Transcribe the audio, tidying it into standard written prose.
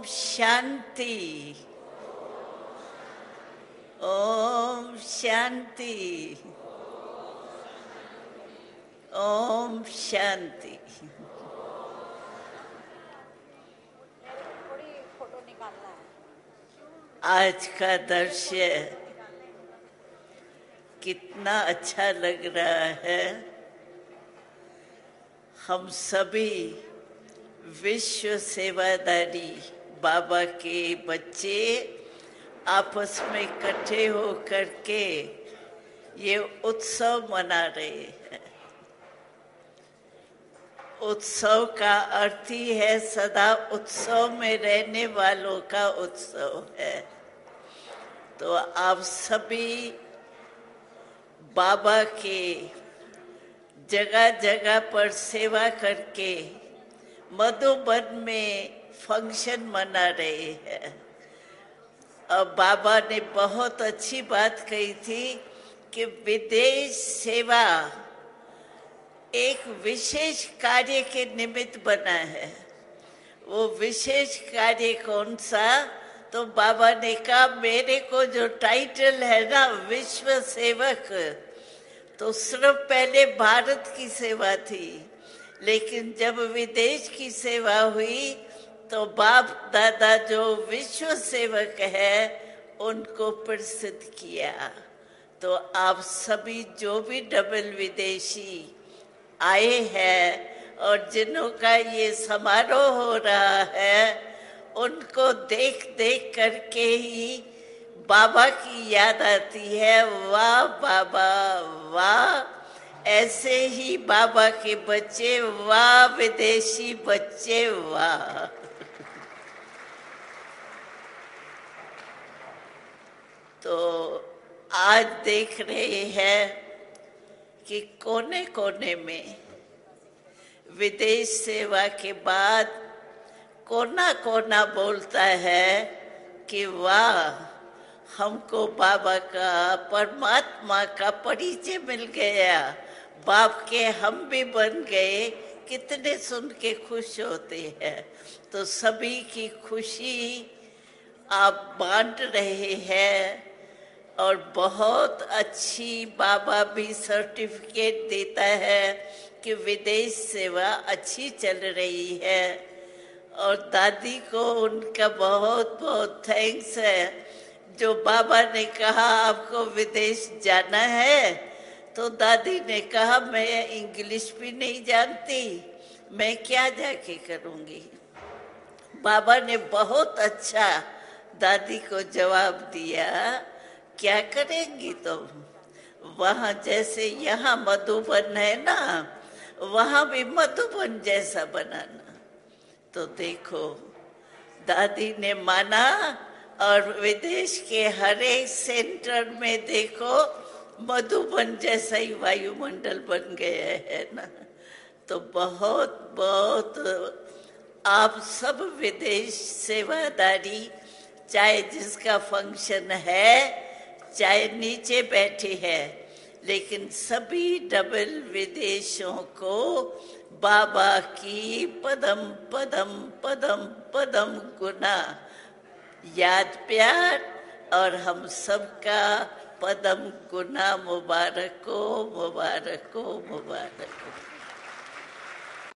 शांति। ओम शांति। ओम शांति। थोड़ी फोटो निकालना है। आज का दृश्य कितना अच्छा लग रहा है। हम सभी विश्व सेवादारी बाबा के बच्चे आपस में इकट्ठे हो करके ये उत्सव मना रहे हैं। उत्सव का अर्थ ही है सदा उत्सव में रहने वालों का उत्सव है। तो आप सभी बाबा के जगह जगह पर सेवा करके मधुबन में फंक्शन मना रहे हैं। अब बाबा ने बहुत अच्छी बात कही थी कि विदेश सेवा एक विशेष कार्य के निमित्त बना है। वो विशेष कार्य कौन सा? तो बाबा ने कहा मेरे को जो टाइटल है ना विश्व सेवक, तो सिर्फ पहले भारत की सेवा थी, लेकिन जब विदेश की सेवा हुई तो बाप दादा जो विश्व सेवक है उनको प्रसिद्ध किया। तो आप सभी जो भी डबल विदेशी आए हैं और जिन्हों का ये समारोह हो रहा है, उनको देख देख करके ही बाबा की याद आती है। वाह बाबा वाह, ऐसे ही बाबा के बच्चे, वाह विदेशी बच्चे वाह। तो आज देख रहे हैं कि कोने कोने में विदेश सेवा के बाद कोना कोना बोलता है कि वाह हमको बाबा का, परमात्मा का परिचय मिल गया, बाप के हम भी बन गए। कितने सुन के खुश होते हैं। तो सभी की खुशी आप बांट रहे हैं और बहुत अच्छी बाबा भी सर्टिफिकेट देता है कि विदेश सेवा अच्छी चल रही है। और दादी को उनका बहुत बहुत थैंक्स है, जो बाबा ने कहा आपको विदेश जाना है, तो दादी ने कहा मैं इंग्लिश भी नहीं जानती, मैं क्या जाके करूँगी। बाबा ने बहुत अच्छा दादी को जवाब दिया, क्या करेंगी तुम? वहाँ जैसे यहाँ मधुबन है ना, वहाँ भी मधुबन जैसा बनाना। तो देखो दादी ने माना और विदेश के हर एक सेंटर में देखो मधुबन जैसा ही वायुमंडल बन गया है ना। तो बहुत बहुत आप सब विदेश सेवादारी, चाहे जिसका फंक्शन है, चाहे नीचे बैठे हैं, लेकिन सभी डबल विदेशों को बाबा की पदम पदम पदम पदम गुना याद प्यार और हम सबका पदम गुना मुबारक हो, मुबारक हो, मुबारक।